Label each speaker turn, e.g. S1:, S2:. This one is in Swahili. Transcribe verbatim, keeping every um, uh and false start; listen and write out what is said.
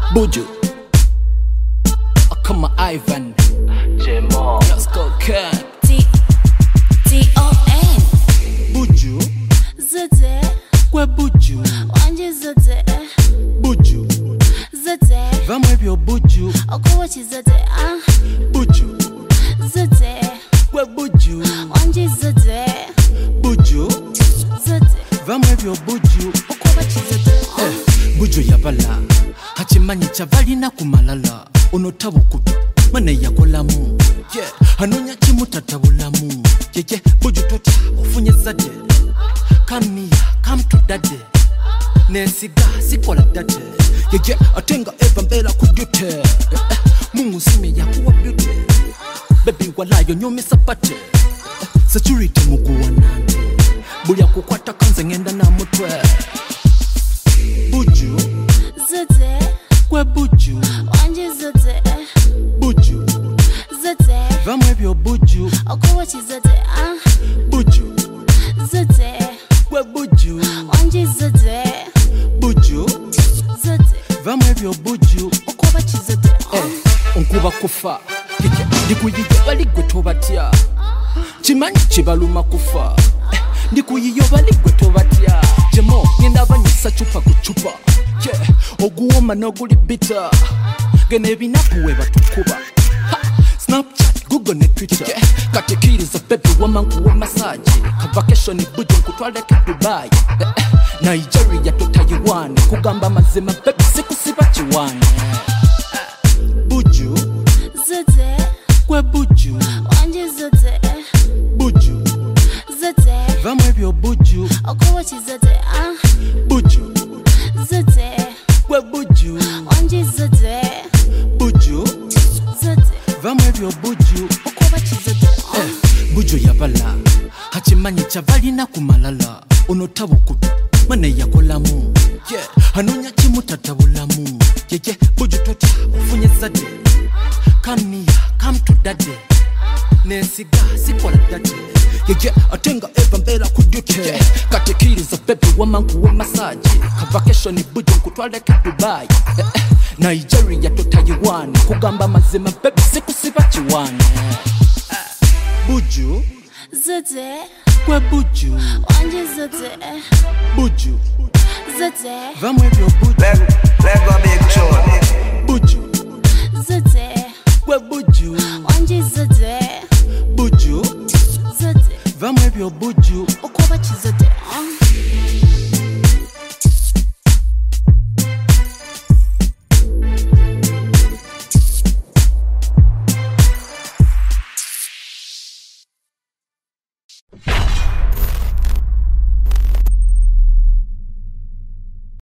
S1: Buju. Oh, come on, Ivan.
S2: J-Mo.
S1: Let's go, Ken.
S3: D D O N.
S1: Buju.
S3: Zede.
S1: Kwe Buju.
S3: Wanje zede.
S1: Buju.
S3: Zede.
S1: Vamwe byo Buju.
S3: Okuwachi zede. Ah.
S1: Buju.
S3: Zede.
S1: Kwe Buju.
S3: Wanje zede.
S1: Buju.
S3: Zede.
S1: Vamwe byo Buju.
S3: Okuwachi zede.
S1: Eh, Buju yabala. Hachimanyi chavalina kumalala. Ono tabukutu. Mane yakolamu. Yeah. Hanonya chimu tatabulamu. Yeah, yeah. Buju tota. Ofunye zade. Come here, come to daddy. Nesiga, sikola daddy. Yeah, yeah. Atenga eva mbela kudute. Eh, eh. Mungu simi ya kuwa beauty. Baby walayo nyomi sapate. Eh, security muguwa nante. Buya kukwata kanze ngenda na mutwe. Buju.
S3: Zede.
S1: Kwe Buju.
S3: Wanje zede.
S1: Buju.
S3: Zede.
S1: Vamwe byo Buju.
S3: Okuwachi zede. Ah.
S1: Buju.
S3: Zede.
S1: Kwe Buju.
S3: Wanje zede.
S1: Buju.
S3: Zede.
S1: Vamwe byo Buju.
S3: Okuwachi zede.
S1: Eh, onkuba kufa. Kike, ndikuyiye bali gwe tobatya. Chimanyi chibaluma kufa. Eh, ndikuyiye bali gwe tobatya. Jemo, ngenda banyisa chupa ku chupa. Yeah, oguwoma noguli bitter. Gene binakuwe batukuba. Ha, Snapchat, Google ne Twitter. Yeah, katekiriza baby wamangu wa massage. Ka vacation Buju nkutwale ka Dubai. Eh, eh, Nigeria to Taiwan. Kugamba mazima baby sikusiba chiwane. Buju.
S3: Zede.
S1: Kwe Buju.
S3: Wanje zede.
S1: Buju.
S3: Zede.
S1: Vamwe byo Buju.
S3: Okuwachi zede. Ah.
S1: Buju.
S3: Zede.
S1: Kwe Buju.
S3: Wanje zede.
S1: Buju.
S3: Zede.
S1: Vamwe byo Buju.
S3: Okuwachi zede.
S1: Eh, Buju yabala. Hachimanyi chavalina kumalala. Ono tabukutu. Mane yakolamu. Yeah. Hanonya chimu tatabulamu. Yeah, yeah. Buju tota. Ofunye zade. Come here, come to daddy. Nesiga, sikola daddy. Yeah, yeah. Atenga eva mbela kudute. Yeah. Katekiriza baby wamangu wa massage. Ka vacation Buju nkutwale ka Dubai. Eh, eh. Nigeria to Taiwan. Kugamba mazima baby sikusiba chiwane. Eh, Buju.
S3: Zede.
S1: Kwe Buju.
S3: Wanje zede.
S1: Buju.
S3: Zede.
S1: Vamwe byo Buju.